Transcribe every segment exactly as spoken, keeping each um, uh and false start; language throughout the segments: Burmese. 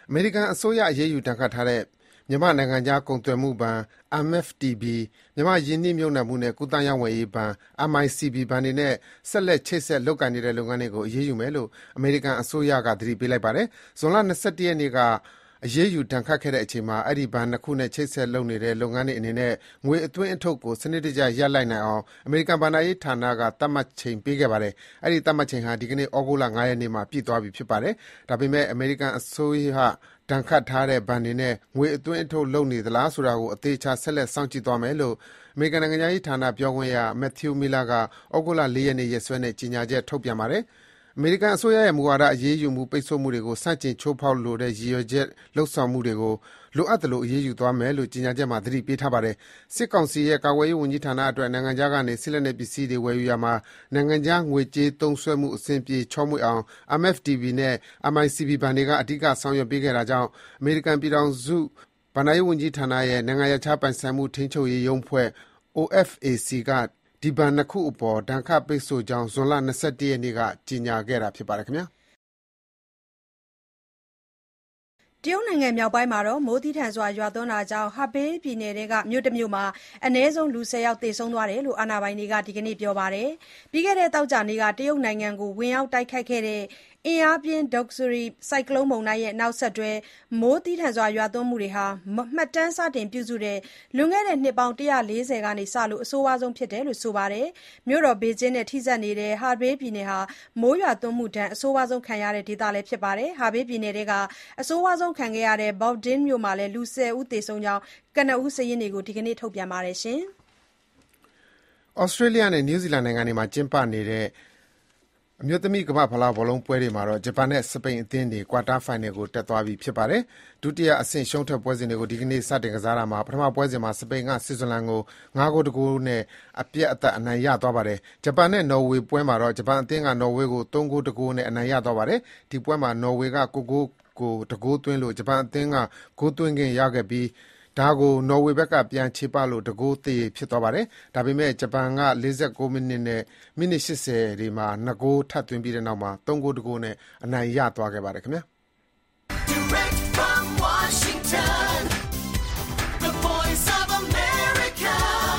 အမေရိကန်အစိုးရအရေးယူဒဏ်ခတ်ထားတဲ့မြန်မာနိုင်ငံခြားကုန်သွယ်မှုဘဏ် M F T B မြန်မာယင်းနှိမ့်မြုပ်နှံမှုနဲ့ကုသရေးဝယ်ရေးဘဏ် M I C B ဘဏ်တွေနဲ့ဆက်လက်ချိတ်ဆက်လုပ်ကိုင်နေတဲ့လုပ်ငန်းတွေကိုအရေးယူမယ်လို့အမေရိကန်အစိုးရကသတိပေးလိုက်ပါတယ်။ဇွန်လ၂၁ရက်နေ့ကအရေးယူဒဏ်ခတ်ခဲ့တဲ့အချိန်မှာအဲ့ဒီဘဏ်နှစ်ခုနဲ့ချိတ်ဆက်လုပ်နေတဲ့လုပ်ငန်းတွေအနေနဲ့ငွေအသွင်းအထုတ်ကိုစနစ်တကျရပ်လိုက်နိုင်အောင်အမေရိကန်ဘဏ္ဍာရေးဌာနကသတ်မှတ်ချိန်ပေးခဲ့ပါတယ်။အဲ့ဒီသတ်မှတ်ချိန်ဟာဒီကနေ့ဩဂုတ်လ၅ရက်နေ့မှာပြည့်သွားပြီဖြစ်ပါတယ်။ဒါပေမဲ့အမေရိကန်အစိုးရဒဏ်ခတ်ထားတဲ့ဘဏ်တွေနဲ့ငွေအသွင်းအထုတ်လုပ်နေသလားဆိုတာကိုအသေးချာဆက်လက်စောင့်ကြည့်သွားမယ်လို့အမေရိကန်နိုင်ငံသားရေးဌာနပြောခွင့်ရ Matthew Miller ကဩဂုတ်လ၄ရက်နေ့ရက်စွဲနဲ့ကြေညာချက်ထုတ်ပြန်ပါတယ်။အမေရိကန်အစိုးရရဲ့မူဝါဒအရေးယူမှုပိတ်ဆို့မှုတွေကိုစတင်ချိုးဖောက်လိုတဲ့ရည်ရွယ်ချက်လှုပ်ဆောင်မှုတွေကိုလိုအပ်သလိုအရေးယူသွားမယ်လို့ကြေညာချက်မှာသတိပေးထားပါတယ်။စစ်ကောင်စီရဲ့ကာကွယ်ရေးဝန်ကြီးဌာနအတွက်နိုင်ငံခြားကနေစစ်လက်နက်ပစ္စည်းတွေဝယ်ယူရမှာနိုင်ငံခြားငွေကြေးသုံးစွဲမှုအဆင်ပြေချောမွေ့အောင် M F T B နဲ့ M I C B ဘဏ်တွေကအဓိကဆောင်ရွက်ပေးခဲ့တာကြောင့်အမေရိကန်ပြည်ထောင်စုဘဏ္ဍာရေးဝန်ကြီးဌာနရဲ့နိုင်ငံရပ်ခြားပိုင်ဆိုင်မှုထိန်းချုပ်ရေးရုံးဖွဲ့ O F A C ကဒီဘဏ်နှစ်ခုအပေါ်ဒဏ်ခတ်ပိတ်ဆို့ကြောင်းဇွန်လ၂၁ရက်နေ့ကကြေညာခဲ့တာဖြစ်ပါတယ်ခင်ဗျာတရုတ်နိုင်ငံမြောက်ပိုင်းမှာမိုးသည်းထန်စွာရွာသွန်းတာကြောင့်ဟာဘေးပြည်နယ်ကမြို့တစ်မြို့မှာအနည်းဆုံးလူဆယ်ယောက်သေဆုံးသွားတယ်လို့အာဏာပိုင်တွေကဒီကနေ့ပြောပါတယ်။ပြီးခဲ့တဲ့သောကြာနေ့ကတရုတ်နိုင်ငံကိုဝင်ရောက်တိုက်ခတ်ခဲ့တဲ့အင်အားပြင်းဒေါက်ဆရီဆိုင်ကလုန်းမုန်တိုင်းရဲ့နောက်ဆက်တွဲမိုးသည်းထန်စွာရွာသွန်းမှုတွေဟာမှတ်တမ်းစတင်ပြုစုတဲ့လွန်ခဲ့တဲ့နှစ်ပေါင်း၁၄၀ကနေစလို့အဆိုးဝါးဆုံးဖြစ်တယ်လို့ဆိုပါတယ်။မြို့တော်ဘေကျင်းနဲ့ထိစပ်နေတဲ့ဟာဘေးပြည်နယ်ဟာမိုးရွာသွန်းမှုဒဏ်အဆိုးဝါးဆုံးခံရတဲ့ဒေသလည်းဖြစ်ပါတယ်။ဟာဘေးပြည်နယ်ကအဆိုးဝါးဆုံးခံခဲ့ရတဲ့ Baoding မြို့မှာလည်းလူဆယ်ဦးသေဆုံးကြောင်းကနဦးစာရင်းတွေကိုဒီကနေ့ထုတ်ပြန်ပါတယ်ရှင်။ဩစတြေးလျနဲ့နယူးဇီလန်နိုင်ငံတွေမှာကျင်းပနေတဲ့အမျိုးသမီးကမ္ဘာဖလားဘောလုံးပွဲတွေမှာတော့ဂျပန်နဲ့စပိန်အသင်းတွေကွာတားဖိုင်နယ်ကိုတက်သွားပြီဖြစ်ပါတယ်။ဒုတိယအဆင့်ရှုံးထွက်ပွဲစဉ်တွေကိုဒီကနေ့စတင်ကစားတာမှာပထမပွဲစဉ်မှာစပိန်ကဆွစ်ဇာလန်ကို၅ဂိုးတကူနဲ့အပြတ်အသတ်အနိုင်ရသွားပါတယ်။ဂျပန်နဲ့နော်ဝေပွဲမှာတော့ဂျပန်အသင်းကနော်ဝေကို၃ဂိုးတကူနဲ့အနိုင်ရသွားပါတယ်။ဒီပွဲမှာနော်ဝေကကိုဂိုးကိုတကူသွင်းလို့ဂျပန်အသင်းကဂိုးသွင်းခင်ရခဲ့ပြီးဒါကိုနော်ဝေဘက်ကပြန်ချေပလို့တကိုးသေးဖြစ်သွားပါတယ်။ဒါပေမဲ့ဂျပန်က၄၉မိနစ်နဲ့မိနစ်၈၀တွေမှာနှစ်ဂိုးထပ်သွင်းပြီးတဲ့နောက်မှာ၃ဂိုးတကိုးနဲ့အနိုင်ရသွားခဲ့ပါတယ်ခင်ဗျာ။ Direct from Washington, the voice of America,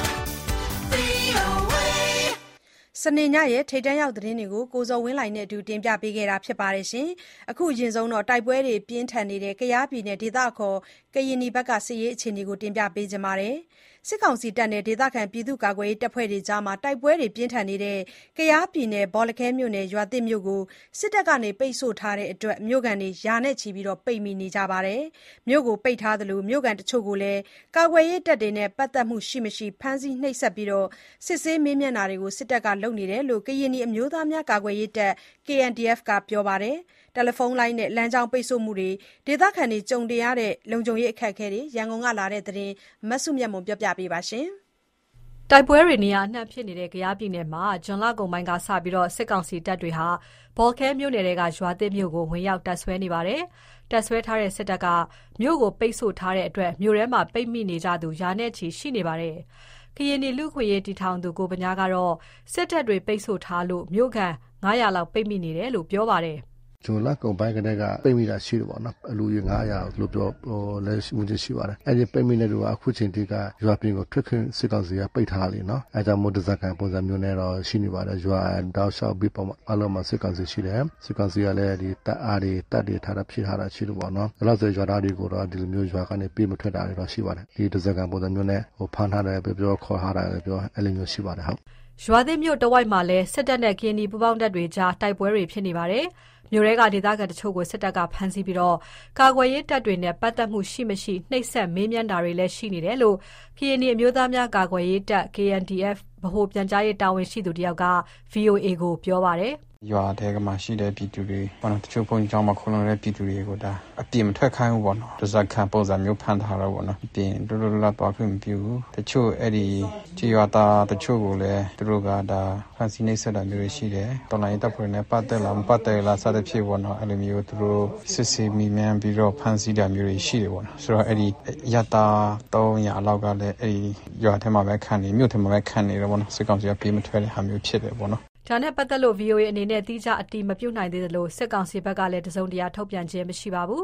V O A စနေညရဲ့ထိပ်တန်းရောက်သတင်းတွေကိုကိုဇော်ဝင်းလှိုင်နဲ့အတူတင်ပြပေးခဲ့တာဖြစ်ပါတယ်ရှင်။အခုအရင်ဆုံးတော့တိုက်ပွဲတွေပြင်းထန်နေတဲ့ကယားပြည်နယ်ဒေသခေါ်ကရင်နီဘက်ကစစ်ရေးအခြေအနေကိုတင်ပြပေးကြပါမယ်။စစ်ကောင်စီတပ်နဲ့ဒေသခံပြည်သူ့ကာကွယ်ရေးတပ်ဖွဲ့တွေကြားမှာတိုက်ပွဲတွေပြင်းထန်နေတဲ့ကယားပြည်နယ်ဘောလခဲမြို့နယ်ရွာသစ်မြို့ကိုစစ်တပ်ကနေပိတ်ဆို့ထားတဲ့အတွက်မြို့ကန်တွေရာနဲ့ချီပြီးပိတ်မိနေကြပါတယ်။မြို့ကိုပိတ်ထားသလိုမြို့ကန်တချို့ကိုလည်းကာကွယ်ရေးတပ်တွေနဲ့ပတ်သက်မှုရှိမရှိဖမ်းဆီးနှိပ်စက်ပြီးစစ်ဆေးမေးမြန်းတာတွေကိုစစ်တပ်ကလုပ်နေတယ်လို့ကရင်နီအမျိုးသားများကာကွယ်ရေးတပ် K N D F ကပြောပါတယ်။တယ်လီဖုန်းလိုင်းနဲ့လမ်းကြောင်းပိတ်ဆို့မှုတွေဒေသခံတွေကြုံတွေ့ရတဲ့လုံခြုံရေးအခက်အခဲတွေရန်ကုန်ကလာတဲ့သတင်းမဆုမြတ်မွန်ပြောပြပေးပါရှင်။တိုက်ပွဲတွေနေရာအနှံ့ဖြစ်နေတဲ့ကယားပြည်နယ်မှာဂျွန်လကုန်ပိုင်းကစပြီးစစ်ကောင်စီတပ်တွေဟာဘော်ခဲမြို့နယ်တွေကရွာသစ်မြို့ကိုဝင်ရောက်တပ်ဆွဲနေပါတယ်။တပ်ဆွဲထားတဲ့စစ်တပ်ကမြို့ကိုပိတ်ဆို့ထားတဲ့အတွက်မြို့ထဲမှာပိတ်မိနေကြသူရာနဲ့ချီရှိနေပါတယ်။ကရင်နီလူခွေရေးတီထောင်သူကိုပညာကတော့စစ်တပ်တွေပိတ်ဆို့ထားလို့မြို့ခံ၅၀၀လောက်ပိတ်မိနေတယ်လို့ပြောပါတယ်။ဂျွန်လကုန်ပိုင်းကတည်းကပိတ်မိတာရှိတယ်ပေါ့နော်အလူကြီး၅၀၀လို့ပြောဟိုလဲဝင်ရှိပါတယ်အဲ့ဒီပိတ်မိတဲ့လူကအခုချိန်ထိကရွာပြင်ကိုထွက်ခွင့်စစ်ကောင်စီကပိတ်ထားလေနော်အဲကြောင့်မို့ဒဇက်ကန်ပုံစံမျိုးနဲ့တော့ရှိနေပါတယ်ရွာတောက်လျှောက်ပြီးပေါ့အလုံးမှာစစ်ကောင်စီရှိတယ်စစ်ကောင်စီကလည်းဒီတပ်အားတွေတပ်တွေထားတာဖြစ်ထားတာရှိတယ်ပေါ့နော်ဒါလို့ဆိုရွာသားတွေကိုတော့ဒီလိုမျိုးရွာကနေပြေးမထွက်တာတွေတော့ရှိပါတယ်ဒီဒဇက်ကန်ပုံစံမျိုးနဲ့ဟိုဖမ်းထားတယ်ပြောပြောခေါ်ထားတယ်ပြောအဲ့လိုမျိုးရှိပါတယ်ဟုတ်ရွာသစ်မြို့တဝိုက်မှာလည်းစစ်တပ်နဲ့ကရင်နီပူးပေါင်းတပ်တွေကြားတိုက်ပွဲတွေဖြစ်နေပါတယ်မြို့ရဲကဒေသခံတချို့ကိုစစ်တပ်ကဖမ်းဆီးပြီးတော့ကာကွယ်ရေးတပ်တွေနဲ့ပတ်သက်မှုရှိမရှိနှိပ်စက်မေးမြန်းတာတွေလည်းရှိနေတယ်လို့ကရင်နီအမျိုးသားများကာကွယ်ရေးတပ် K N D F ဗဟိုပြန်ကြားရေးတာဝန်ရှိသူတယောက်က V O A ကိုပြောပါတယ်ရွာထဲကမှရှိတဲ့ပြည်သူတွေဘာလို့တချို့ဘုံကြောင်းမှာခုလုံးတဲ့ပြည်သူတွေကိုဒါအပြင်မထွက်ခိုင်းဘူးပေါ့နော်ဒဇက်ခံပုံစံမျိုးဖန်ထားတော့ပေါ့နော်အပြင်တို့တို့လာတော့ခွင့်မပြုဘူးတချို့အဲ့ဒီကြေရွာသားတချို့ကိုလည်းသူတို့ကဒါဖန်စီနေဆက်တာမျိုးတွေရှိတယ်တော်လိုင်းတပ်ဖွဲ့နဲ့ပတ်သက်လာမပတ်သက်လာစတဲ့ဖြစ်ပေါ့နော်အဲ့လိုမျိုးသူတို့စစ်ဆေးမိမှန်းပြီးတော့ဖန်စီတာမျိုးတွေရှိတယ်ပေါ့နော်ဆိုတော့အဲ့ဒီရတာ၃ရာအလောက်ကလည်းအဲ့ဒီရွာထဲမှာပဲခံနေမြို့ထဲမှာပဲခံနေတယ်ပေါ့နော်စစ်ကောင်စီကပြေးမထွက်တဲ့ဟာမျိုးဖြစ်တယ်ပေါ့နော်ဒါနဲ့ပတ်သက်လို့ V O A အနေနဲ့တိကျအတိမပြုတ်နိုင်သေးသလိုစစ်ကောင်စီဘက်ကလည်းတစုံတရာထုတ်ပြန်ခြင်းမရှိပါဘူး။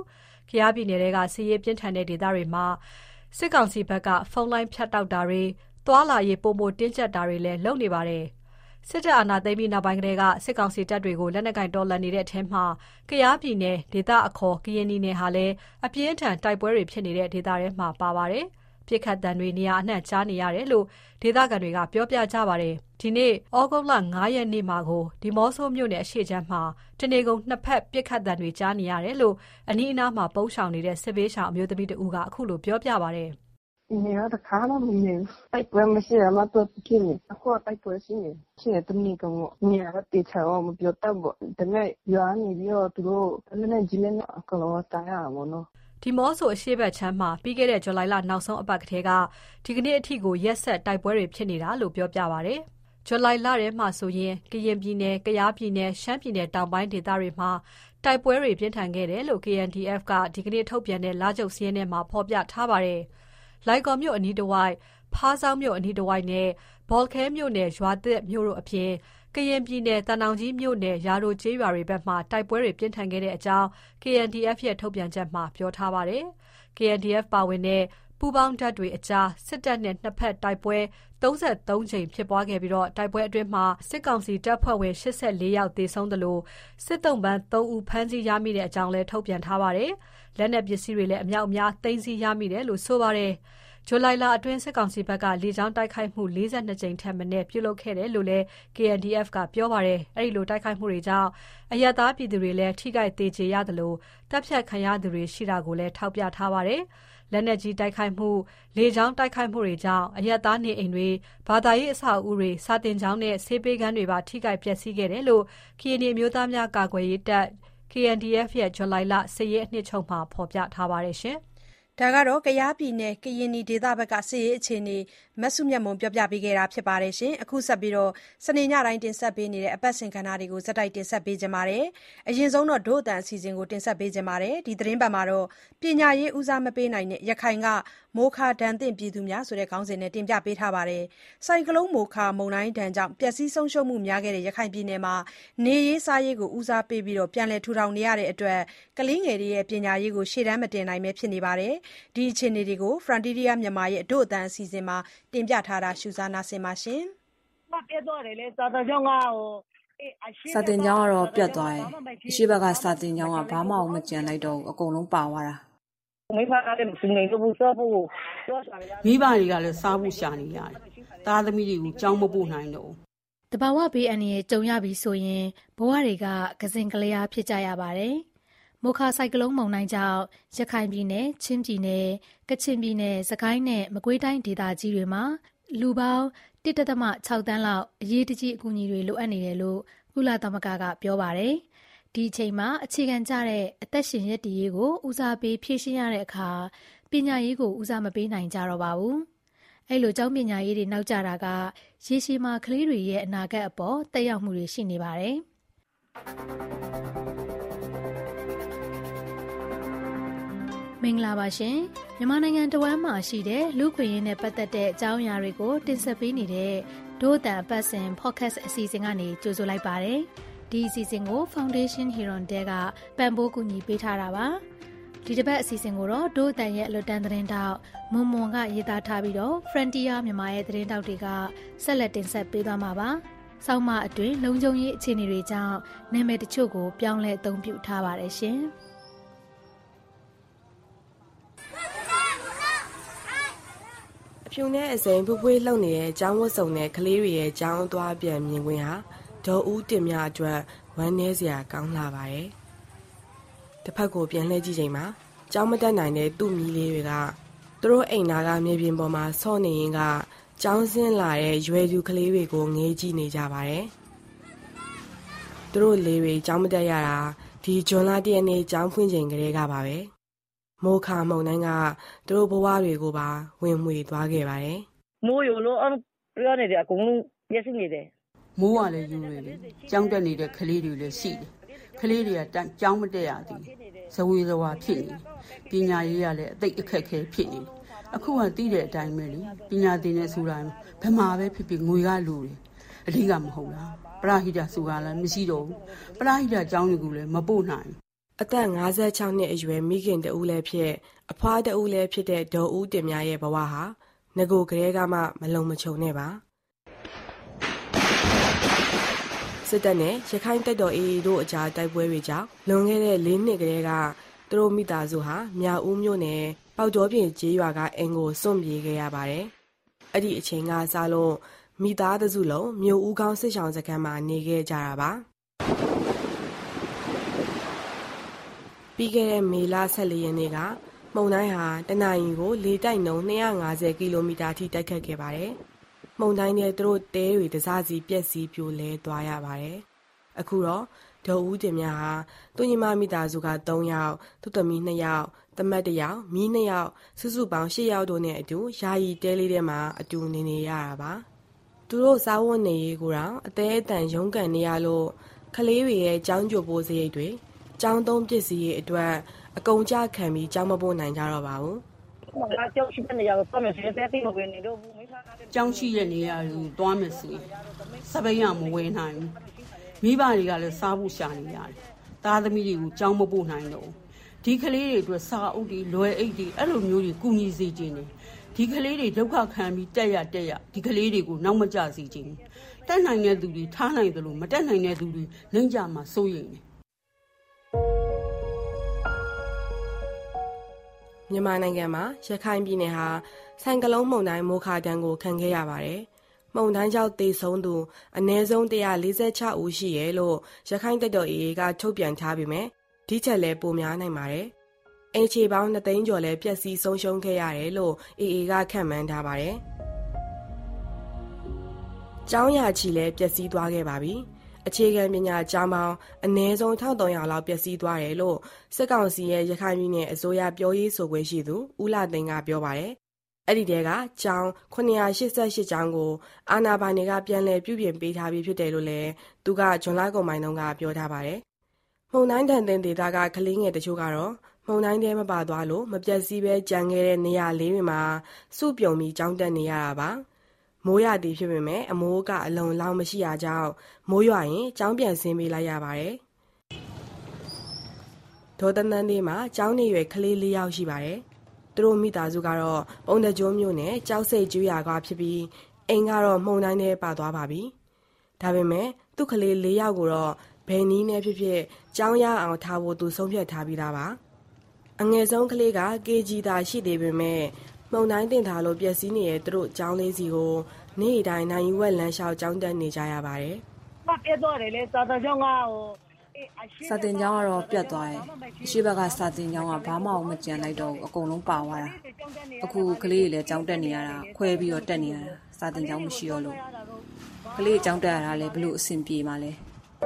ကယားပြည်နယ်ကစစ်ရေးပြင်းထန်တဲ့ဒေသတွေမှာစစ်ကောင်စီဘက်ကဖုန်းလိုင်းဖြတ်တောက်တာတွေသွာလာရေးပုံမတင်းကျပ်တာတွေလည်းလုပ်နေပါတယ်စစ်တပ်အာဏာသိမ်းပြီးနောက်ပိုင်းကတည်းကစစ်ကောင်စီတပ်တွေကိုလက်နက်ကင်တော်လှန်နေတဲ့အထက်မှာကယားပြည်နယ်ဒေသအခေါ်ကရင်ပြည်နယ်ဟာလည်းအပြင်းထန်တိုက်ပွဲတွေဖြစ်နေတဲ့ဒေသတွေမှာပါပါတယ်ပြစ်ခတ်တံတွေနေရာအနှံ့ကြားနေရတယ်လို့ဒေသခံတွေကပြောပြကြပါတယ်ဒီနေ့ဩဂုတ်လ၅ရက်နေ့မှာကိုဒီမော့ဆိုမြို့နယ်အရှေ့ချမ်းမှာတနေကုန်နှစ်ဖက်ပြစ်ခတ်တံတွေကြားနေရတယ်လို့အနီးအနားမှာပုန်းရှောင်နေတဲ့စစ်ဘေးရှောင်အမျိုးသမီးတဦးကအခုလိုပြောပြပါတယ်နေရတဲ့ခါမှမနေတိုက်ပွဲမရှိရမှာတော့ပြင်းနေအခုတိုက်ပွဲရှိနေရှိတဲ့နေ့ကနေရတဲ့ချောင်းမပြောတော့ဒါနဲ့ရွာနေပြီးတော့သူတို့လည်းနဲ့ကြီးလည်းအကလောတားရမှာနော်ဒီမော့ဆိုအရှေ့ဘက်ချမ်းမှာပြီးခဲ့တဲ့ဇူလိုင်လနောက်ဆုံးအပတ်ကတည်းကဒီကနေ့အထိကိုရက်ဆက်တိုက်ပွဲတွေဖြစ်နေတာလို့ပြောပြပါဗျ။ဇူလိုင်လထဲမှာဆိုရင်ကရင်ပြည်နယ်၊ကယားပြည်နယ်၊ရှမ်းပြည်နယ်တောင်ပိုင်းဒေသတွေမှာတိုက်ပွဲတွေပြင်းထန်ခဲ့တယ်လို့ K N D F ကဒီကနေ့ထုတ်ပြန်တဲ့လာချုပ်စာရင်းထဲမှာဖော်ပြထားပါတယ်။လိုင်ကော်မြို့အနီးတစ်ဝိုက်၊ဖားဆောင်းမြို့အနီးတစ်ဝိုက်နဲ့ဘော်လခဲမြို့နယ်ရွာသစ်မြို့တို့အပြင်ကရင်ပြည်နယ်တန်တောင်ကြီးမြို့နယ်ရာရိုကျေးရွာတွေဘက်မှတိုက်ပွဲတွေပြင်းထန်ခဲ့တဲ့အကြောင်း K N D F ရဲ့ထုတ်ပြန်ချက်မှာပြောထားပါတယ်။ K N D F ပါဝင်တဲ့ပူးပေါင်းတပ်တွေအကြားစစ်တပ်နဲ့နှစ်ဖက်တိုက်ပွဲ၃၃ကြိမ်ဖြစ်ပွားခဲ့ပြီးတော့တိုက်ပွဲအတွင်းမှာစစ်ကောင်စီတပ်ဖွဲ့ဝင်၈၄ယောက်သေဆုံးသလိုစစ်သုံ့ပန်း၃ဦးဖမ်းဆီးရမိတဲ့အကြောင်းလည်းထုတ်ပြန်ထားပါတယ်။လက်နက်ပစ္စည်းတွေလည်းအမြောက်အများသိမ်းဆည်းရမိတယ်လို့ဆိုပါတယ်။ဇူလိုင်လအတွင်းစစ်ကောင်စီဘက်ကလေကြောင်းတိုက်ခိုက်မှု၄၂ကြိမ်ထက်မနည်းပြုလုပ်ခဲ့တယ်လို့လည်း K N D F ကပြောပါတယ်။အဲဒီလိုတိုက်ခိုက်မှုတွေကြောင့်အရပ်သားပြည်သူတွေလည်းထိခိုက်ဒေကျေရတယ်လို့တပ်ဖြတ်ခံရသူတွေရှိတာကိုလည်းထောက်ပြထားပါတယ်။လက်နက်ကြီးတိုက်ခိုက်မှုလေကြောင်းတိုက်ခိုက်မှုတွေကြောင့်အရပ်သားနေအိမ်တွေဘာသာရေးအဆောက်အဦတွေစာတင်ကျောင်းနဲ့ဆေးပေးခန်းတွေပါထိခိုက်ပျက်စီးခဲ့တယ်လို့ကရင်ပြည်မျိုးသားများကာကွယ်ရေးတပ် K N D F ရဲ့ဇူလိုင်လစစ်ရေးအနှစ်ချုပ်မှာဖော်ပြထားပါတယ်ရှင်။ဒါကတော့ကယားပြည်နယ်ကရင်နီဒေသဘက်ကစစ်ရေးအခြေအနေမဆုမြတ်မွန်ပြောပြပေးခဲ့တာဖြစ်ပါတယ်ရှင်။အခုဆက်ပြီးတော့စနေညတိုင်းတင်ဆက်ပေးနေတဲ့အပတ်စဉ်ကဏ္ဍတွေကိုဇက်တိုက်တင်ဆက်ပေးကြပါမယ်။အရင်ဆုံးတော့ဒို့အတန်အစီအစဉ်ကိုတင်ဆက်ပေးကြပါမယ်။ဒီသတင်းပတ်မှာတော့ပညာရေးဦးစားမပေးနိုင်တဲ့ရခိုင်ကမိုခါဒဏ်သင့်ပြည်သူများဆိုတဲ့ခေါင်းစဉ်နဲ့တင်ပြပေးထားပါတယ်။စိုက်ကလုန်းမိုခါမုန်တိုင်းဒဏ်ကြောင့်ပျက်စီးဆုံးရှုံးမှုများခဲ့တဲ့ရခိုင်ပြည်နယ်မှာနေရေးစားရေးကိုဦးစားပေးပြီးတော့ပြန်လည်ထူထောင်နေရတဲ့အတွက်ကလေးငယ်တွေရဲ့ပညာရေးကိုရှေ့တန်းမတင်နိုင်ပဲဖြစ်နေပါတယ်။ဒီအခြေအနေတွေကို Frontier မြန်မာရဲ့ဒို့အတန်အစီအစဉ်မှာတင်ပြထားတာရှုစားနာဆင်ပါရှင်။စာတင်ကျောင်းကတော့ပြတ်သွားတယ်။အရှိဘက်ကစာတင်ကျောင်းကဘာမှမကြံလိုက်တော့ဘူးအကုန်လုံးပါသွားတာ။မိဘကလည်းမနေဘူးစောဖို့မိဘတွေကလည်းစားဖို့ရှာနေရတယ်။သားသမီးတွေကိုကြောင်းမပို့နိုင်တော့ဘူး။တဘာဝဘေးအန္တရာယ်ကြုံရပြီဆိုရင်ဘဝတွေကကစင်ကလေးအားဖြစ်ကြရပါတယ်။မိုခါဆိုင်ကလုန်းမုန်တိုင်းကြောင့်ရခိုင်ပြည်နယ်၊ချင်းပြည်နယ်၊ကချင်ပြည်နယ်၊စကိုင်းနဲ့မကွေးတိုင်းဒေသကြီးတွေမှာလူပေါင်းတစ်တသမ၆တန်းလောက်အရေးတကြီးအကူအညီတွေလိုအပ်နေတယ်လို့ကုလသမဂ္ဂကပြောပါတယ်။ဒီအချိန်မှာအခြေခံကျတဲ့အသက်ရှင်ရည်တည်ရေးကိုဦးစားပေးဖြည့်ရှင်းရတဲ့အခါပညာရေးကိုဦးစားမပေးနိုင်ကြတော့ပါဘူး။အဲ့လိုကျောင်းပညာရေးတွေနောက်ကျတာကရေရှည်မှာကလေးတွေရဲ့အနာဂတ်အပေါ်သက်ရောက်မှုတွေရှိနေပါတယ်။မင်္ဂလာပါရှင်မြန်မာနိုင်ငံတဝမ်းမှာရှိတဲ့လူခွင့်ရင်းနဲ့ပတ်သက်တဲ့အကြောင်းအရာတွေကိုတင်ဆက်ပေးနေတဲ့ဒို့အတန်အပတ်စဉ် podcast အစီအစဉ်ကနေကြိုဆိုလိုက်ပါတယ်ဒီအစီအစဉ်ကို Foundation Heron တဲကပံ့ပိုးကူညီပေးထားတာပါဒီတစ်ပတ်အစီအစဉ်ကိုတော့ဒို့အတန်ရဲ့အလွတ်တန်းသတင်းတောက်မွန်မွန်ကရေးသားထားပြီးတော့ Frontier မြန်မာရဲ့သတင်းတောက်တွေကဆက်လက်တင်ဆက်ပေးသွားမှာပါဆောင်းမအတွင်းလုံခြုံရေးအခြေအနေတွေကြောင့်နာမည်တချို့ကိုပြောင်းလဲအသုံးပြုထားပါတယ်ရှင်အဖြူနဲ့အစိမ်းဖွေးဖွေးလှုပ်နေတဲ့အကြောင်းဝတ်စုံနဲ့ကလေးတွေရဲ့အကြောင်းသွားပြန်မြင်ခွင့်ဟာဒေါ်ဦးတင်မြအတွက်ဝမ်းနည်းစရာကောင်းလာပါတယ်။တစ်ဖက်ကိုပြန်လှည့်ကြည့်ချိန်မှာကြောင်းမတက်နိုင်တဲ့သူ့မြီးလေးတွေကသူတို့အိမ်နာကမြေပြင်ပေါ်မှာဆော့နေရင်ကကြောင်းစင်းလာတဲ့ရွယ်သူကလေးတွေကိုငေးကြည့်နေကြပါတယ်။သူတို့လေးတွေကြောင်းမတက်ရတာဒီဂျွန်လာတရက်နေ့ကြောင်းဖွင့်ချိန်ကလေးကပါပဲ။မိုးခါမုန်တိုင်းကသူတို့ဘဝတွေကိုပါဝင်မွေသွားခဲ့ပါတယ်။မိုးရိုလို့အောင်ပြောနေတယ်အကုန်လုံးမျက်စိနေတယ်။မိုးကလည်းယူနေတယ်။ကြောင်းတက်နေတဲ့ကလေးတွေလည်းရှိတယ်။ကလေးတွေကကြောင်းမတက်ရသေး။ဇဝေဇဝါဖြစ်နေ။ပညာရေးကလည်းအသိအခက်ခဲဖြစ်နေ။အခုကသိတဲ့အတိုင်းပဲလေ။ပညာသင်နေဆိုတာဘယ်မှာပဲဖြစ်ဖြစ်ငွေကလူတယ်။အဓိကမဟုတ်လား။ပရဟိတဆိုတာလည်းမရှိတော့ဘူး။ပရဟိတကျောင်းတွေကလည်းမပို့နိုင်ဒအသက်၅၆နှစ်အရွယ်မိခင်တဦးလည်းဖြစ်အဖွားတဦးလည်းဖြစ်တဲ့ဒေါ်ဦးတင်မြရဲ့ဘဝဟာငကိုကလေးကမှမလုံမချုံနဲ့ပါစစ်တပ်နဲ့ရခိုင်တပ်တော် အေအေ တို့အကြားတိုက်ပွဲတွေကြောင့်လွန်ခဲ့တဲ့လေးနှစ်ကလေးကသူတို့မိသားစုဟာမြောက်ဦးမြို့နယ်ပေါက်တော်ပြင်ကျေးရွာကအင်ကိုစွန့်ပြေးခဲ့ရပါတယ်။အဲ့ဒီအချိန်ကစလို့မိသားစုလုံးမြို့ဦးကောင်းစစ်ဆောင်စခန်းမှာနေခဲ့ကြတာပါ။ပြီးခဲ့တဲ့မေလ၁၄ရက်နေ့ကမုန်တိုင်းဟာတနင်္လာရီကိုလေတိုက်နှုန်း၂၅၀ကီလိုမီတာထိတိုက်ခတ်ခဲ့ပါတယ်။မုန်တိုင်းနဲ့သူတို့တဲတွေတစားစီပြက်စီးပြိုလဲသွားရပါတယ်။အခုတော့ဒေါ်ဦးတင်မြဟာသူညီမမိသားစုက၃ယောက်သူ့သမီး၂ယောက်တမတ်တစ်ယောက်မီး၂ယောက်စုစုပေါင်း၈ယောက်တို့နဲ့အတူယာယီတဲလေးထဲမှာအတူနေနေရတာပါသူတို့စားဝတ်နေရေးကိုတော့အသေးအတန်ရုန်းကန်နေရလို့ကလေးတွေရဲ့ကြောင်းကြိုပိုးစရိတ်တွေကြောင်းသုံးပစ္စည်းတွေအတွက်အကုန်ကြခံပြီးကြောင်းမပို့နိုင်ကြတော့ပါဘူးကျောင်းရှိတဲ့နေရာကိုသွားမယ်ဆိုရင်တဲသိမဝင်နေတော့ဘူးကျောင်းရှိတဲ့နေရာကိုသွားမယ်ဆိုရင်စပိန်ကမဝင်နိုင်ဘူးမိဘတွေကလည်းစားဖို့ရှာနေရတယ်သားသမီးတွေကိုကြောင်းမပို့နိုင်တော့ဒီကလေးတွေအတွက်စာအုပ်တွေလွယ်အိတ်တွေအဲ့လိုမျိုးတွေကူညီစေခြင်းတယ်ဒီကလေးတွေဒုက္ခခံပြီးတက်ရတက်ရဒီကလေးတွေကိုနောက်မကျစေခြင်းတက်နိုင်တဲ့သူတွေထားနိုင်တယ်လို့မတက်နိုင်တဲ့သူတွေလိမ့်ကြမှာစိုးရိမ်တယ်မြန်မာနိုင်ငံမှာရခိုင်ပြည်နယ်ဟာဆိုင်ကလုန်းမုန်တိုင်းမိုခါတန်းကိုခံခဲ့ရပါတယ်။မုန်တိုင်းကြောင့်သေဆုံးသူအနည်းဆုံး၁၄၆ဦးရှိရဲလို့ရခိုင်တပ်တော် အေအေ ကထုတ်ပြန်ထားပေမဲ့ဒီချက်လည်းပိုများနိုင်ပါတယ်။အိမ်ခြေပေါင်းနှစ်သိန်းကျော်လည်းပျက်စီးဆုံးရှုံးခဲ့ရတယ်လို့ အေအေ ကခန့်မှန်းထားပါတယ်။ကျောင်းရာချီလည်းပျက်စီးသွားခဲ့ပါပြီ။အခြေခံပညာကျောင်းပေါင်းအနည်းဆုံး၁၃၀၀လောက်ပျက်စီးသွားတယ်လို့စစ်ကောင်စီရဲ့ရခိုင်ပြည်နယ်အစိုးရပြောရေးဆိုခွင့်ရှိသူဦးလာသိန်းကပြောပါတယ်။အဲ့ဒီတဲကကျောင်းခုနှစ်ရာ၈၈ကျောင်းကိုအာဏာပိုင်တွေကပြန်လည်ပြုပြင်ပေးထားပြီးဖြစ်တယ်လို့လည်းသူကဇွန်လကုန်ပိုင်းတုန်းကပြောထားပါတယ်။မုန်တိုင်းတန်တဲ့ဒေသကကလေးငယ်တချို့ကတော့မုန်တိုင်းထဲမပါသွားလို့မပြတ်စည်းပဲကြံခဲ့တဲ့နေရာလေးတွေမှာစုပြုံပြီးကျောင်းတက်နေရတာပါ။မိုးရသည်ဖြစ်ပေမဲ့အမိုးကအလုံလောက်မရှိရကြောင်းမိုးရွာရင်ကျောင်းပြန်ဆင်းပေးလိုက်ရပါတယ်။ဒေါ်တန်းတန်းလေးမှာကျောင်းနေရွယ်ကလေး၄ယောက်ရှိပါတယ်။သူတို့မိသားစုကတော့ပုံတကြိုးမျိုးနဲ့ကြောက်စိတ်ကျွေးရကွာဖြစ်ပြီးအိမ်ကတော့မှုန်တိုင်းထဲပါသွားပါပြီ။ဒါပေမဲ့သူ့ကလေး၄ယောက်ကိုတော့ဘယ်နည်းနဲ့ဖြစ်ဖြစ်ကျောင်းရအောင်ထားဖို့သူဆုံးဖြတ်ထားပြီးသားပါ။အငယ်ဆုံးကလေးက ကေဂျီ သာရှိသေးပေမဲ့မုန်တိုင်းတင်ထားလို့ပျက်စီးနေတဲ့သူတို့ကျောင်းလေးစီကိုနေ့တိုင်းနိုင်ယူဝက်လမ်းလျှောက်ကျောင်းတက်နေကြရပါတယ်။ဘာပြတ်သွားတယ်လဲစာတင်ကျောင်းကဟိုစာတင်ကျောင်းကတော့ပြတ်သွားတယ်။အရှိဘက်ကစာတင်ကျောင်းကဘာမှမကြံလိုက်တော့အကုန်လုံးပါသွားတာ။အခုကလေးတွေလည်းကျောင်းတက်နေရတာခွဲပြီးတော့တက်နေရတာစာတင်ကျောင်းမရှိတော့လို့ကလေးကျောင်းတက်ရတာလည်းဘလို့အဆင်ပြေမှလဲ။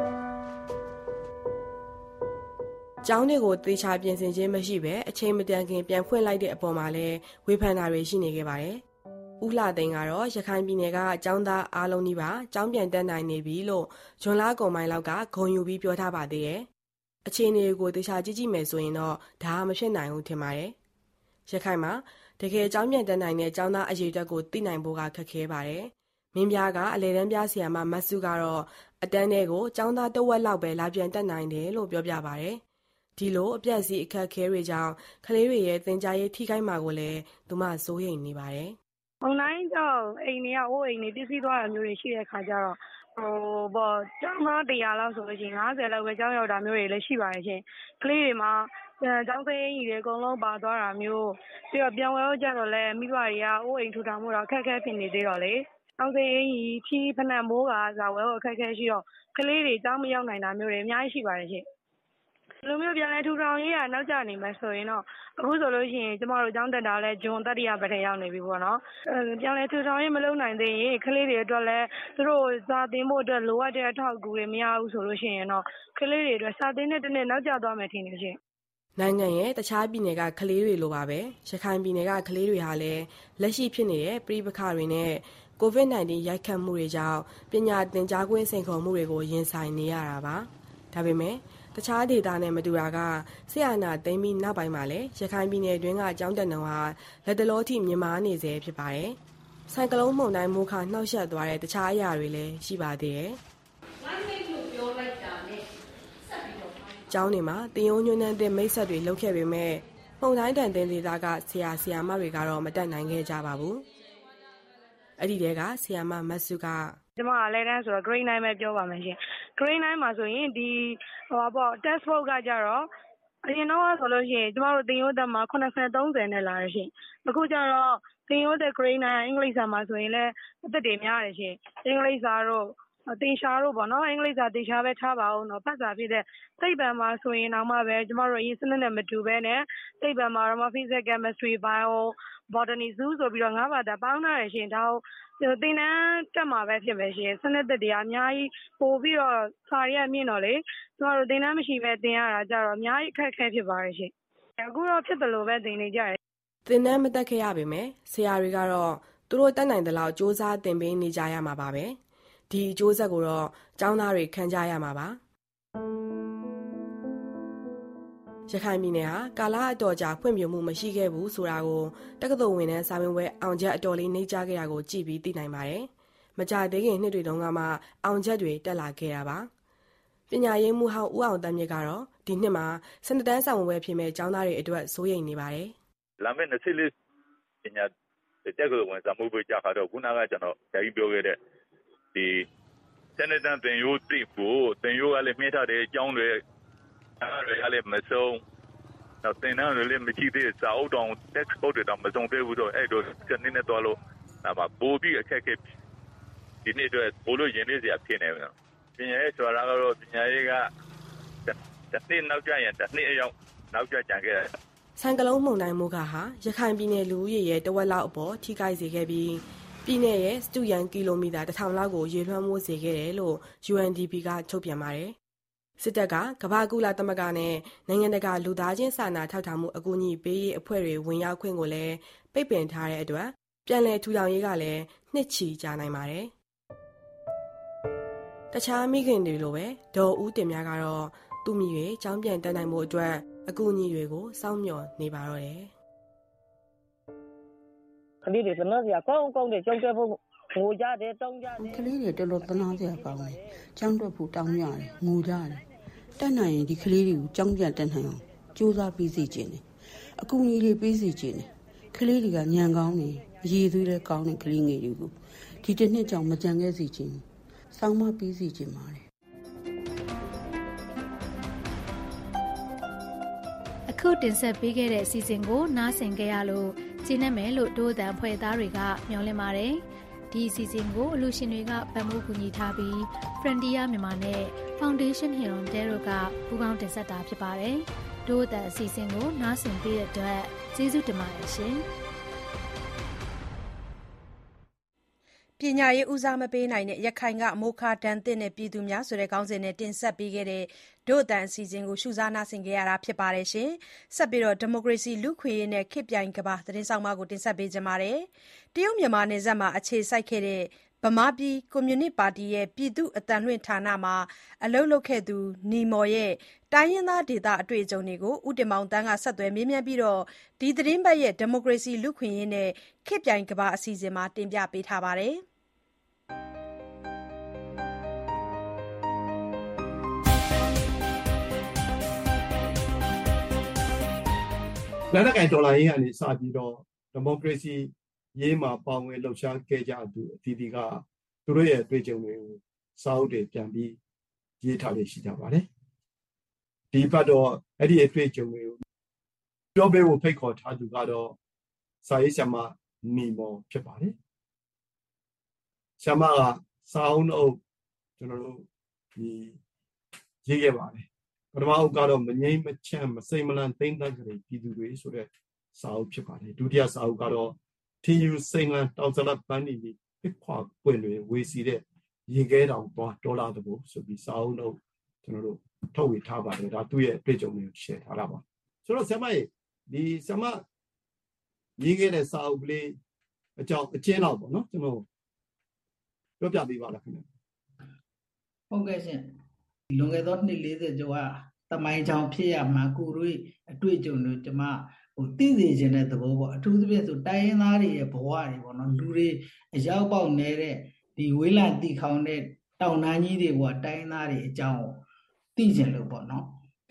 ကျောင်းတွေကိုသေချာပြင်ဆင်ခြင်းမရှိပဲအချိန်မတန်ခင်ပြန်ဖွင့်လိုက်တဲ့အပေါ်မှာလည်းဝေဖန်တာတွေရှိနေခဲ့ပါတယ်။ဦးလှသိန်းကတော့ရခိုင်ပြည်နယ်ကကျောင်းသားအားလုံးကြီးပါကျောင်းပြန်တက်နိုင်နေပြီလို့ဂျွန်လာကုန်ပိုင်းလောက်ကဂုဏ်ယူပြီးပြောထားပါသေးတယ်။အခြေအနေကိုသေချာကြည့်ကြည့်မယ်ဆိုရင်တော့ဒါမဖြစ်နိုင်ဘူးထင်ပါတယ်။ရခိုင်မှာတကယ်ကျောင်းပြန်တက်နိုင်တဲ့ကျောင်းသားအရေးအတွက်ကိုသိနိုင်ဖို့ကခက်ခဲပါတယ်။မင်းပြားကအလဲတန်းပြဆရာမမတ်စုကတော့အတန်းတွေကိုကျောင်းသားတဝက်လောက်ပဲလာပြန်တက်နိုင်တယ်လို့ပြောပြပါတယ်။ဒီလိုအပြက်စီအခက်ခဲတွေကြောင့်ကလေးတွေရဲ့သင်ကြားရေးထိခိုက်မှာကိုလည်းသူမစိုးရိမ်နေပါတယ်။မုန်တိုင်းကြောင့်အိမ်တွေကအိုးအိမ်တွေပစ္စည်းသွားတာမျိုးတွေရှိတဲ့ခါကျတော့ဟိုဘောကျောင်းသားတရားလောက်ဆိုလို့ရှိရင်၅၀လောက်ပဲကျောင်းရောက်တာမျိုးတွေလည်းရှိပါတယ်ရှင်။ကလေးတွေမှာကျောင်းသေးကြီးတွေအကုန်လုံးပါသွားတာမျိုးပြီးတော့ပြန်ဝဲတော့ကြတော့လဲမိဘတွေကအိုးအိမ်ထူထောင်မှုတော့အခက်အခဲဖြစ်နေသေးတော့လေ။ကျောင်းသေးကြီးဖြီးဖနက်မိုးကဇာဝဲတော့အခက်အခဲရှိတော့ကလေးတွေကျောင်းမရောက်နိုင်တာမျိုးတွေအများကြီးရှိပါတယ်ရှင်။လူမျိုးပြန်လဲထူထောင်ရေးကနောက်ကျနေမှာဆိုရင်တော့အခုဆိုလို့ရှိရင်ကျမတို့ကျောင်းတက်တာလဲဂျွန်တတိယပတ်ထဲရောက်နေပြီပေါ့နော်အဲပြန်လဲထူထောင်ရေးမလုပ်နိုင်သေးရင်ကလေးတွေအတွက်လဲသူတို့စာသင်ဖို့အတွက်လိုအပ်တဲ့အထောက်အကူတွေမရဘူးဆိုလို့ရှိရင်တော့ကလေးတွေအတွက်စာသင်တဲ့တနေ့နောက်ကျသွားမယ်ထင်တယ်ရှင်နိုင်ငံရဲ့တခြားပြည်နယ်ကကလေးတွေလိုပါပဲရခိုင်ပြည်နယ်ကကလေးတွေဟာလည်းလက်ရှိဖြစ်နေတဲ့ပြည်ပခါတွေနဲ့ကိုဗစ်၁၉ ရိုက်ခတ်မှုတွေကြောင့်ပညာသင်ကြားခွင့်စိန်ခေါ်မှုတွေကိုရင်ဆိုင်နေရတာပါဒါပေမဲ့တခြားဒေသနဲ့မတူတာကဆရာနာသိမ်းပြီးနောက်ပိုင်းမှာလည်းရခိုင်ပြည်နယ်တွင်းကကျောင်းတက်နှုန်းဟာလက်တလောထိမြင့်မားနေစေဖြစ်ပါတယ်။ဆိုင်ကလုန်းမုန်တိုင်းမိုးခါနှောက်ယှက်သွားတဲ့တခြားအရာတွေလည်းရှိပါသေးတယ်။ကျောင်းတွေမှာတင်ရိုးညွှန်းနှန်းတဲ့မိတ်ဆက်တွေလုပ်ခဲ့ပေမဲ့ပုံတိုင်းတန်တင်ဒေသကဆရာဆရာမတွေကတော့မတက်နိုင်ခဲ့ကြပါဘူးအဲ့ဒီတဲကဆရာမမတ်စုကကျမကလဲတန်းဆိုတော့ grade nine ပဲပြောပါမယ်ရှင် grade nine မှာဆိုရင်ဒီဟိုပေါ့ test book ကကြတော့အရင်တော့ဆိုလို့ရှိရင်ကျမတို့တင်ရိုးတက်မှာeighty thirtyနဲ့လာရရှင်အခုကျတော့တင်ရိုးတက် grade nine အင်္ဂလိပ်စာမှာဆိုရင်လည်းအသက်တွေများတယ်ရှင်အင်္ဂလိပ်စာတော့တင်ရှားတော့ပေါ့နော်အင်္ဂလိပ်စာတင်ရှားပဲထားပါအောင်တော့ဖတ်စာဖြစ်တဲ့သိပ္ပံမှာဆိုရင်တော့မှပဲကျမတို့အရင်စနစ်နဲ့မတူဘဲနဲ့သိပ္ပံမှာတော့ physics chemistry bio botany zoo ဆိုပြီးတော့ငါးဘာသာပေါင်းထားရရှင်ဒါကိုသင်တန်းတက်မှာပဲဖြစ်ပဲရှင်စနစ်သက်တရားအများကြီးပို့ပြီးတော့စာရီရမြင့်တော့လေကျမတို့သင်တန်းမရှိပဲသင်ရတာကြတော့အများကြီးအခက်အခဲဖြစ်ပါရဲ့ရှင်အခုတော့ဖြစ်တယ်လို့ပဲသင်နေကြတယ်သင်တန်းမတက်ခဲ့ရပါမယ်ဆရာတွေကတော့သူတို့တက်နိုင်တဲ့လောက်စူးစမ်းသင်ပေးနေကြရမှာပါပဲဒီအကျိုးဆက်ကိုတော့ကျောင်းသားတွေခံကြရမှာပါရခိုင်ပြည်နယ်ဟာကာလအတော်ကြာဖွံ့ဖြိုးမှုမရှိခဲ့ဘူးဆိုတာကိုတက္ကသိုလ်ဝင်တန်းစာမေးပွဲအောင်ချက်အတော်လေးနှိမ့်ချခဲ့တာကိုကြည့်ပြီးသိနိုင်ပါတယ်။မကြသေးခင်နှစ်တွေတုန်းကမှအောင်ချက်တွေတက်လာခဲ့တာပါ။ပညာရေးမှူးဟောင်းဦးအောင်တန်းမြင့်ကတော့ဒီနှစ်မှာစနစ်တန်းစာမေးပွဲဖြစ်မဲ့ကျောင်းသားတွေအတွက်စိုးရိမ်နေပါတယ်။လာမယ့်နှစ်လေးပညာတက္ကသိုလ်ဝင်စာမေးပွဲကြတော့ခုနကကျွန်တော်ဓာတ်ပြောခဲ့တဲ့ဒီစနစ်တန်းသင်ရိုးသိဖို့သင်ရိုးကလည်းမြင့်ထားတဲ့အကြောင်းတွေအားတွေကလည်းမဆုံးတော့သင်တန်းတွေလည်းမရှိသေးစာအုပ်တောင် text book တွေတော့မစုံသေးဘူးတော့အဲ့တော့စနစ်နဲ့တော့လို့ဒါမှပို့ပြီးအခက်အခဲဒီနေ့တော့ဘို့လို့ရင်းနှီးစရာဖြစ်နေတယ်ပညာရေးဆိုတာကတော့ပညာရေးကတစ်နှစ်နောက်ကျရင်တစ်နှစ်အရောက်နောက်ကျကြခဲ့တယ်ဆန်ကလုံးမှုန်တိုင်းမိုးကဟာရခိုင်ပြည်နယ်လူဦးရေရဲ့တဝက်လောက်အပေါ်ထိခိုက်စေခဲ့ပြီးပြည်နယ်ရဲ့စတူယန်ကီလိုမီတာတစ်ထောင်လောက်ကိုရေလွှမ်းမိုးစေခဲ့တယ်လို့ U N D P ကထုတ်ပြန်ပါတယ်စစ်တပ်ကကမ္ဘာကုလသမဂ္ဂနဲ့နိုင်ငံတကာလူသားချင်းစာနာထောက်ထားမှုအကူအညီပေးရေးအဖွဲ့တွေဝင်ရောက်ခွင့်ကိုလည်းပိတ်ပင်ထားတဲ့အတွက်ပြန်လည်ထူထောင်ရေးကလည်းနှစ်ချီကြာနိုင်ပါတယ်။တခြားမိခင်တွေလိုပဲဒေါ်ဦးတင်များကတော့သူ့မိရွေကျောင်းပြန်တက်နိုင်မှုအတွက်အကူအညီတွေကိုစောင့်မျှော်နေပါတော့တယ်။ကလေးတွေသနာစရာကောင်းကောင်းတွေကြောက်တဲ့ဖို့ငိုကြတယ်တောင်းကြတယ်ကလေးတွေတော်တော်သနာစရာကောင်းတယ်ကျောင်းတက်ဖို့တောင်းရတယ်ငိုကြတယ်တက်နိုင်ရင်ဒီကလေးတွေကိုကျောင်းပြန်တက်နိုင်အောင်ကြိုးစားပြီးစီခြင်းတယ်အကူအညီတွေပေးစီခြင်းတယ်ကလေးတွေကညံကောင်းနေအရေးသွေးလည်းကောင်းတဲ့ကလေးငယ်တွေကိုဒီတစ်နှစ်ကြောင်မကြံခဲ့စီခြင်းစောင်းမပြီးစီခြင်းပါတယ်အခုတင်ဆက်ပေးခဲ့တဲ့အစီအစဉ်ကိုနားဆင်ကြရလို့ကျင်းနေမယ်လို့ဒိုးတန်ဖွဲ့သားတွေကမျှော်လင့်ပါတယ်ဒီအစီအစဉ်ကိုအလူရှင်တွေကပံ့ပိုးကူညီထားပြီး Frontier မြန်မာနဲ့ Foundation Hero တဲတို့ကပူးပေါင်းတင်ဆက်တာဖြစ်ပါတယ်။ဒို့အတန်အစီအစဉ်ကိုနားဆင်ပေးတဲ့အတွက်ကျေးဇူးတင်ပါတယ်ရှင်။ပညာရေးဦးစားမပေးနိုင်တဲ့ရခိုင်ကမိုခါတန်တဲ့ပြည်သူများဆိုတဲ့ခေါင်းစဉ်နဲ့တင်ဆက်ပေးခဲ့တဲ့ဒို့အတန်အစီအစဉ်ကိုရှုစားနာဆင်ခဲ့ရတာဖြစ်ပါတယ်ရှင်။ဆက်ပြီးတော့ဒီမိုကရေစီလူခွေရေးနဲ့ခေတ်ပြိုင်ကဘာသတင်းဆောင်မကိုတင်ဆက်ပေးကြပါမယ်။တရုတ်မြန်မာနယ်စပ်မှာအခြေစိုက်ခဲ့တဲ့ဗမာပြည်ကွန်မြူနစ်ပါတီရဲ့ပြည်သူ့အသံလွှင့်ဌာနမှာအလုပ်လုပ်ခဲ့သူနီမော်ရဲ့တိုင်းရင်းသားဒေသအတွေ့အကြုံတွေကိုဦးတင်မောင်တန်းကဆက်သွယ်မေးမြန်းပြီးဒီသတင်းပတ်ရဲ့ဒီမိုကရေစီလူခွင့်ရေးနဲ့ခေတ်ပြိုင်ကမ္ဘာအစီအစဉ်မှာတင်ပြပေးထားပါတယ်။လက်နက်ကင်ဒေါ်လာရင်းကနေစပြီးတော့ဒီမိုကရေစီရေးမှာပါဝင်လှုပ်ရှားခဲ့ကြသူအသီးသီးကသူတို့ရဲ့တွေ့ကြုံတွေကိုစာအုပ်တွေပြန်ပြီးရေးထားလေးရှိကြပါတယ်ဒီဘက်တော့အဲ့ဒီအတွေ့အကြုံတွေကိုပြောပေးဖို့ဖိတ်ခေါ်ထားသူကတော့စာရေးဆရာမနီမော်ဖြစ်ပါတယ်ဆရာမကစာအုပ်အုပ်ကျွန်တော်တို့ဒီရေးခဲ့ပါတယ်ပထမအုပ်ကတော့မငိမ့်မချမ်းမစိမ့်မလန်းသိမ့်တတ်ကြတဲ့ပြည်သူတွေဆိုတဲ့စာအုပ်ဖြစ်ပါတယ်ဒုတိယစာအုပ်ကတော့ထင်းယူစိမ့်လန်းတောင်စလတ်ပန်းဒီဖြစ်ခွာပွင့်တွေဝေစီတဲ့ရေခဲတောင်သွားဒေါ်လာတဘို့ဆိုပြီးစာအုပ်တော့ကျွန်တော်တို့ထုတ်ဝေထားပါတယ်ဒါသူ့ရဲ့အတွေ့အကြုံတွေကို share ထားတာပါဆိုတော့ဆရာမရဲ့ဒီဆရာမရေးခဲ့တဲ့စာအုပ်ကလေးအကြောင်းအချင်းလောက်ပေါ့နော်ကျွန်တော်ပြောပြပေးပါလားခင်ဗျဟုတ်ကဲ့ရှင်လွန်ခဲ့သောနှစ်လေးဆယ်ကျော်ကတမိုင်းချောင်ဖြစ်ရမှာကိုတို့အတွေ့အကြုံတွေကျွန်မဟိုသိစေခြင်းတဲ့သဘောပေါ့အထူးသဖြင့်ဆိုတိုင်းရင်းသားတွေရဲ့ဘဝတွေပေါ့နော်လူတွေအရောက်ပေါက်နေတဲ့ဒီဝေးလံတီခေါင်တဲ့တောင်တန်းကြီးတွေဘဝတိုင်းရင်းသားတွေအကြောင်းသိခြင်းလို့ပေါ့နော်သိ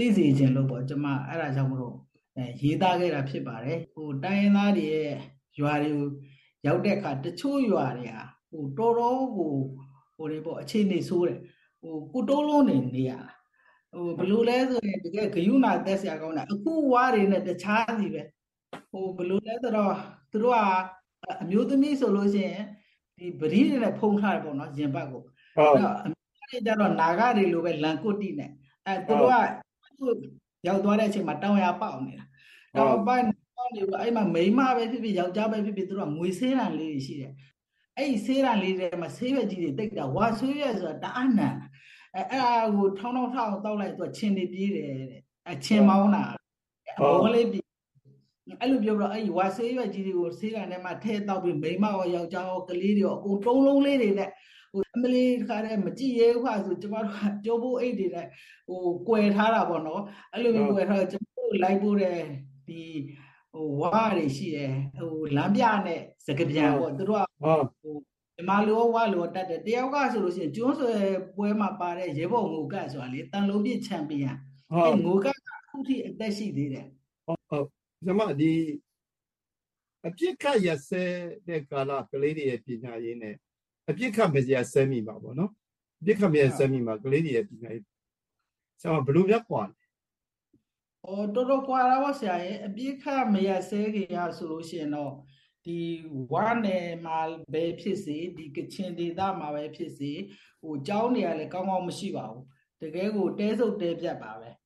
သိစေခြင်းလို့ပေါ့ကျွန်မအဲ့ဒါကြောင့်မလို့အဲရေးသားခဲ့တာဖြစ်ပါတယ်ဟိုတိုင်းရင်းသားတွေရဲ့ရွာတွေကိုရောက်တဲ့အခါတချို့ရွာတွေဟာဟိုတော်တော်ကိုဟိုတွေပေါ့အခြေအနေဆိုးတယ်ဟိုကုတိုးလုံးနေနေရဟိုဘယ်လိုလဲဆိုရင်တကယ်ဂယုဏသက်ဆရာကောင်းတာအခုဝါတွေနဲ့တခြားစီပဲဟိုဘယ်လိုလဲဆိုတော့သူတို့ကအမျိုးသမီးဆိုလို့ရှိရင်ဒီပရိတွေနဲ့ဖုံးထားတယ်ပေါ့နော်ရင်ဘတ်ကိုအဲ့တော့အမျိုးတွေကြတော့နာဂတွေလိုပဲလန်ကုတ်တိနဲ့အဲသူတို့ကရောက်သွားတဲ့အချိန်မှာတောင်ရပေါက်နေတာတောင်ပေါက်ပေါက်နေလို့အဲ့မှာမိန်းမပဲဖြစ်ဖြစ်ယောက်ျားပဲဖြစ်ဖြစ်သူတို့ကငွေဆေးတန်လေးတွေရှိတယ်အဲ့ဒီဆေးတန်လေးတွေမှာဆေးရွက်ကြီးတွေတိတ်တာဝါဆွေးရွက်ဆိုတာတအားနံအဲအဲ့ဒါကိုထောင်းထောင်းထောင်းတောက်လိုက်သူကချင်းနေပြေးတယ်တဲ့အချင်းမောင်းတာအဘောလေးပြေးအဲ့လိုပြောတော့အဲ့ဒီဝါဆေးရွက်ကြီးတွေကိုဆေးတန်ထဲမှာထဲတောက်ပြီးမိန်းမရောယောက်ျားရောကလေးတွေရောအကုန်တုံးလုံးလေးတွေနဲ့ဟိုအမလီခါတဲ့မကြည့်ရဲဘူးခါဆိုကျမတို့ကကြောဖို့အိတ်တွေနဲ့ဟိုကွယ်ထားတာပေါ့နော်အဲ့လိုမျိုးကွယ်ထားတော့ကျမတို့လိုက်ဖို့တဲ့ဒီဟိုဝါတွေရှိတယ်ဟိုလမ်းပြနဲ့စကပြန်ပေါ့သူတို့ကဟိုဒီမာလိုဝါလိုတတ်တယ်တယောက်ကဆိုလို့ရှိရင်ကျွန်းဆွဲပွဲမှာပါတဲ့ရေဘော်ငိုကတ်ဆိုတာလေတန်လုံးပြချန်ပီယံအဲ့ငိုကတ်အခုထိအသက်ရှိသေးတယ်ဟုတ်ဟုတ်ကျမဒီအပြစ်ခတ်ရစဲတဲ့ကာလကလေးတွေရဲ့ပညာရေးနဲ့အပြစ်ခတ်မရဆဲမိပါဗောနော်အပြစ်ခတ်မရဆဲမိမှာကလေးတွေရဲ့ပညာရေးဆရာဘယ်လိုများကွာလဲဟောတော်တော်ကွာတာပါဆရာရဲ့အပြစ်ခတ်မရဆဲခင်ရဆိုလို့ရှိရင်တော့ဒီဝါနယ်မှာပဲဖြစ်စေဒီကချင်ဒေသမှာပဲဖြစ်စေဟိုကျောင်းတွေကလည်းကောင်းကောင်းမရှိပါဘူးတကယ်ကိုတဲဆုပ်တဲပြတ်ပါပဲ